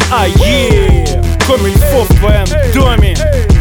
Комильфо в твоем доме.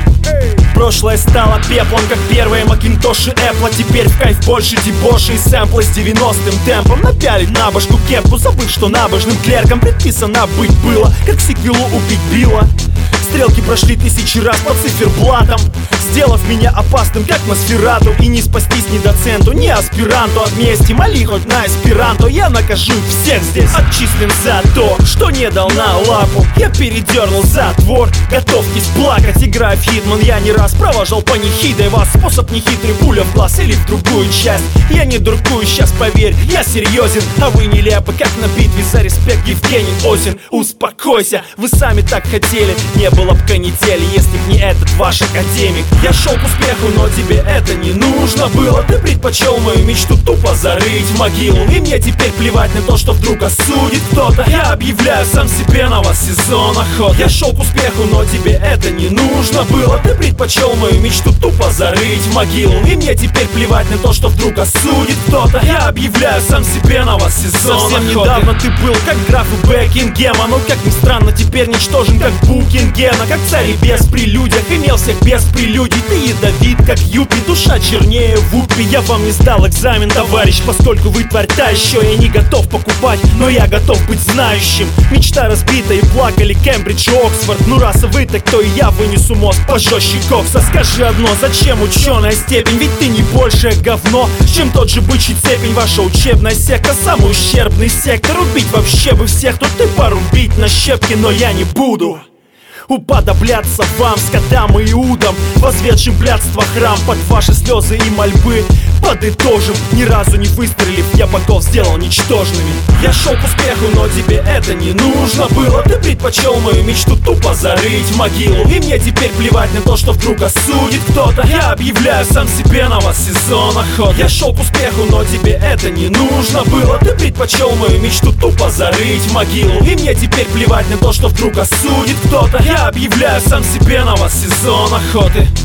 Прошлое стало пеплом, как первые макинтоши Эппла. Теперь в кайф больше дебоши и сэмплы с 90-м темпом. Напялить на башку кепку, забыв, что набожным клеркам предписано быть было, как сиквелу убить Билла. Стрелки прошли 1000 раз по циферблатам, сделав меня опасным, как Носферату. И не спастись ни доценту, ни аспиранту от мести. Моли хоть на эсперанто, я накажу всех здесь. Отчислен за то, что не дал на лапу. Я передернул затвор, готовьтесь плакать. Играя в Хитман, я не раз провожал панихидой вас. Способ нехитрый, пуля в глаз или в другую часть. Я не дуркую, сейчас поверь, я серьезен. А вы нелепы, как на битве за респект Евгений Осин. Успокойся, вы сами так хотели. Не было б канители, если б не этот ваш академик. Я шел к успеху, но тебе это не нужно было. Ты предпочел мою мечту тупо зарыть в могилу. И мне теперь плевать на то, что вдруг осудит кто-то. Я объявляю сам себе на вас сезон охоты. Я шел к успеху, но тебе это не нужно было. Ты предпочел мою мечту тупо зарыть в могилу. И мне теперь плевать на то, что вдруг осудит кто-то. Я объявляю сам себе на вас сезон охоты. Совсем недавно ты был как граф у Бекингема, но как ни странно теперь ничтожен как Букингена. Как царь и без прелюдиях, имел всех без прелюдий. Ты ядовит как юпи, душа чернее вупи. Я вам не сдал экзамен, товарищ, поскольку вы тварь та еще. Я не готов покупать, но я готов быть знающим. Мечта разбита и плакали Кембридж и Оксфорд. Ну раз вы, так то и я вынесу мозг пожестче кокса. Скажи одно, зачем ученая степень? Ведь ты не большее говно, чем тот же бычий цепень. Ваша учебная секта, самый ущербный сектор. Убить вообще бы всех, тут ты порубить на щепки, но я не буду уподобляться вам, скотам и иудам, возведшим блядство храм. Под ваши слезы и мольбы подытожим, ни разу не выстрелив, я богов сделал ничтожными. Я шел к успеху, но тебе это не нужно было. Ты предпочел мою мечту тупо зарыть в могилу. И мне теперь плевать на то, что вдруг осудит кто-то. Я объявляю сам себе на вас сезон охоты. Я шел к успеху, но тебе это не нужно было. Ты предпочел мою мечту тупо зарыть в могилу. И мне теперь плевать на то, что вдруг осудит кто-то. Я объявляю сам себе на вас сезон охоты.